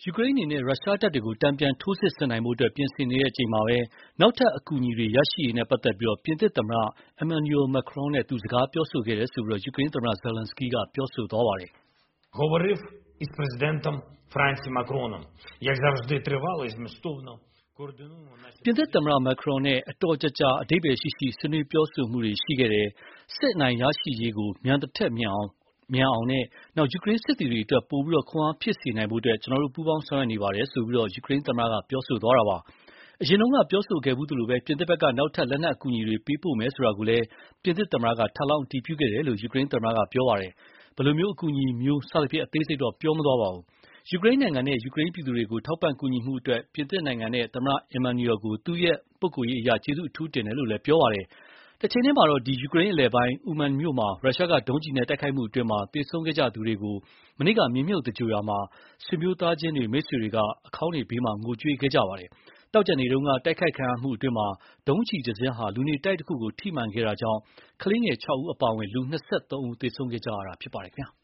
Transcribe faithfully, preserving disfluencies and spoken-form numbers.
ယူကရိန်းအနေနဲ့ရုရှားတပ်တွေကိုတန်ပြန်ထိုးစစ်ဆင်နိုင်ဖို့အတွက်ပြင်ဆင်နေတဲ့အချိန်မှာပဲနောက်ထပ်အကူအညီတွေရရှိရေးနဲ့ပတ်သက်ပြီးပြင်သစ်သမ္မတ Emmanuel Macron နဲ့သူစကားပြောဆိုခဲ့တယ်လို့ယူကရိန်းသမ္မတ Zelensky ကပြောဆိုသွားပါတယ်။ Говорив із президентом Франції Макроном, як завжди тривало і змістовно координуємо наші ပြင်သစ်သမ္မတ Macron နဲ့အတော်ကြာကြာအဓိပ္ပာယ်ရှိရှိဆွေးနွေးပြောဆိုမှုတွေရှိခဲ့တယ်။စစ်အနိုင်ရရှိရေးကိုမြန်တစ်ထက်မြန်အောင်မြန်အောင်နဲ့နောက်ယူကရိန်းစစ်သည်တွေအတွက်ပိုပြီးခွန်အားဖြစ်စေနိုင်ဖို့အတွက်ကျွန်တော်တို့ပူးပေါင်းဆောင်ရွက်နေပါတယ်ဆိုပြီးယူကရိန်းသမ္မတကပြောဆိုသွားတာပါ။အရင်တုန်းကပြောဆိုခဲ့ဘူးသလိုပဲပြင်သစ်ဘက်ကနောက်ထပ်လက်နက်အကူအညီတွေပေးပို့မယ်ဆိုတာကိုလည်းပြင်သစ်သမ္မတကထပ်လောင်းအတည်ပြုခဲ့တယ်လို့ယူကရိန်းသမ္မတကပြောပါတယ်။ဘယ်လိုမျိုးအကူအညီမျိုးစသဖြင့်အသေးစိတ်တော့ပြောမသွားပါဘူး။ယူကရိန်းနိုင်ငံနဲ့ယူကရိန်းပြည်သူတွေကိုထောက်ပံ့ကူညီမှုအတွက်ပြင်သစ်နိုင်ငံနဲ့သမ္မတ Emmanuel ကိုသူ့ရဲ့ပုဂ္ဂိုလ်ရေးအရာကျေးဇူးအထူးတင်တယ်လို့လည်းပြောပါတယ်။တချိန်တည်းမှာတော့ဒီယူကရိန်းအလယ်ပိုင်း Uman မြို့မှာရုရှားကဒုံးကျည်နဲ့တိုက်ခိုက်မှုအတွင်းသေဆုံးခဲ့ကြသူတွေကိုမနေ့ကမြေမြုပ်သဂြိုဟ်ရာမှာဆွေမျိုးသားချင်းတွေမိတ်ဆွေတွေကအခေါင်းတွေဘေးမှာငိုကြွေးခဲ့ကြပါတယ်။သောကြာနေ့တုန်းကတိုက်ခိုက်ခံရမှုအတွင်းဒုံးကျည်တစ်စင်းဟာလူနေတိုက်တစ်ခုကိုထိမှန်ခဲ့တာကြောင့်ကလေးငယ်ခြောက်ဦးအပါအဝင်လူ၂၃ဦးသေဆုံးခဲ့ကြရတာဖြစ်ပါတယ်ခင်ဗျာ။